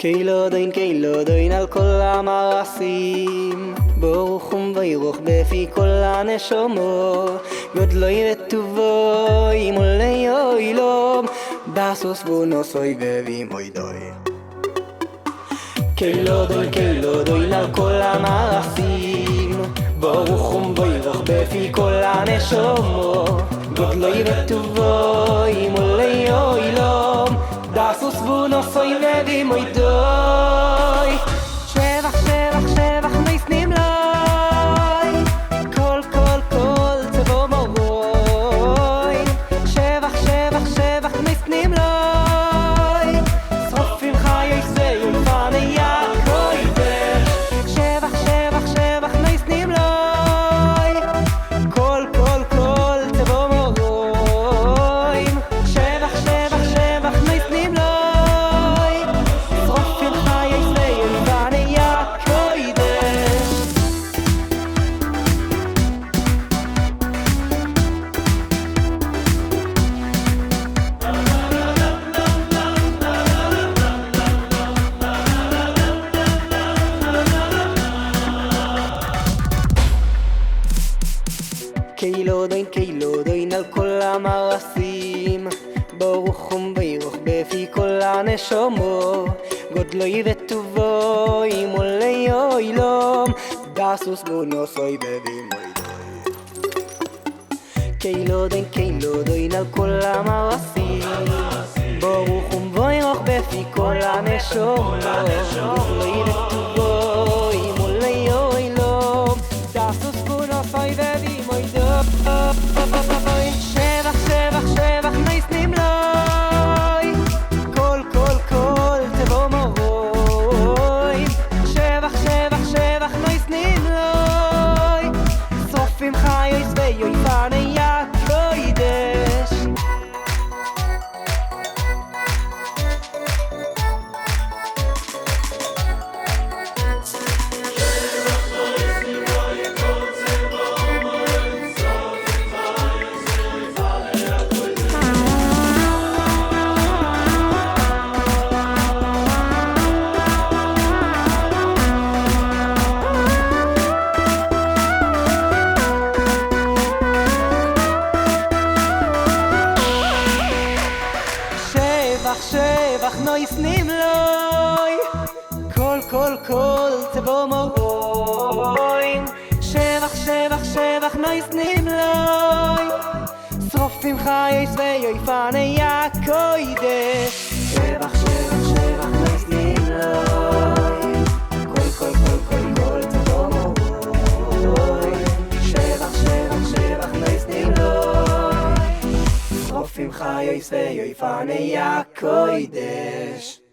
קהילו דוין על כל המעשים, ברוך ובירוך בפי כל הנשמות, גודלוי וטובוי מולי אוילום, דסוס בונוסוי ובימוידוי. קהילו דוין על כל המעשים, ברוך ובירוך בפי כל הנשמות, גודלוי וטובוי מולי אוילום, דסוס בונוסוי ובימוידוי. שבח שבח שבח ניס נמלוי, כל צבו מורוי. שבח שבח שבח ניס נמלוי, שרופים חיי זיו לפני הקודש. שבח שבח שבח ניס נמלוי, כל צבו מורוי. שבח שבח שבח ניס נמלוי, שרופים חיי זיו לפני הקודש. קהילו דוין על כל המעשים, ברוך ובירוך בפי כל הנשמות, גודלוי וטובוי מולי אוילום, דסוס בונוסוי ובימוידוי. קהילו דוין על כל המעשים, ברוך ובירוך בפי כל הנשמות, גודלוי וטובוי מולי אוילום, דסוס בונוסוי ובימוידוי. שבח שבח שבח ניס נמלוי, כל צבו מורוי. שבח שבח שבח ניס נמלוי, שרופים חיי זיו לפני הקודש. שבח ניס נמלוי, כל צבו מורוי. שבח שבח שבח ניס נמלוי, שרופים חיי זיו לפני הקודש. שבח שבח שבח ניס נמלוי, כל צבו מורוי. שבח שבח שבח ניס נמלוי, שרופים חיי זיו לפני הקודש.